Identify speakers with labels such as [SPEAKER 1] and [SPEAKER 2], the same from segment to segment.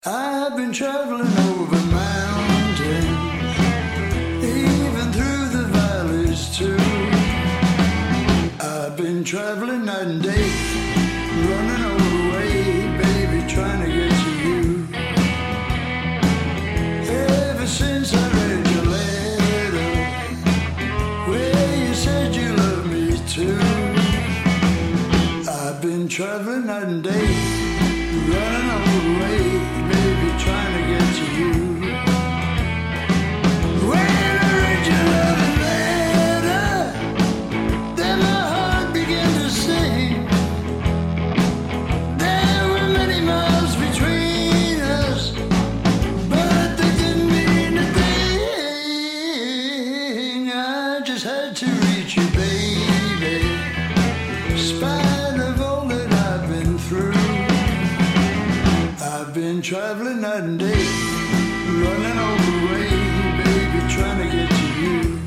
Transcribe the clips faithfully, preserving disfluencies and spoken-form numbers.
[SPEAKER 1] I've been traveling over mountains, even through the valleys too. I've been traveling night and day, running all the way, baby, trying to get to you. Ever since I read your letter, where you said you loved me too. I've been traveling night and day, running all the way, baby, trying to get to you. When I read your love letter, then my heart began to sing. There were many miles between us, but they didn't mean a thing. I just had to reach you, baby, in spite of all that I've been through. I've been traveling night and day, running all the way, baby, trying to get to you.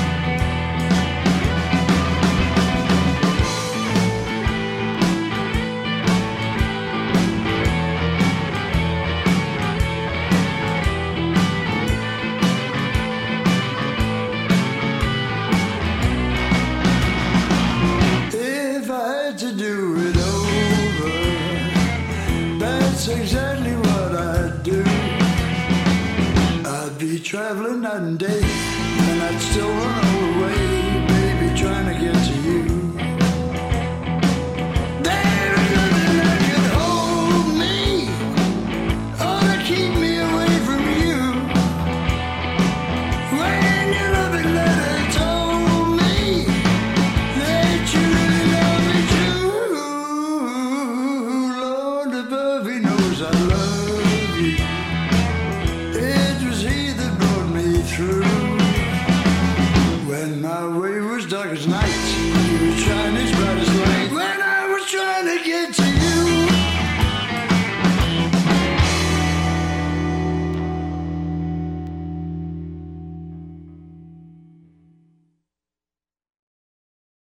[SPEAKER 1] If I had to do it over, that's exactly what I'd do. I'd be traveling night and day, and I'd still run all the way, baby, trying to get to you. There is nothing that could hold me, or to keep me away from you. When your loving letter told me that you really love me too, Lord above, he knows I love you. It was he that brought me through. When my way was dark as night,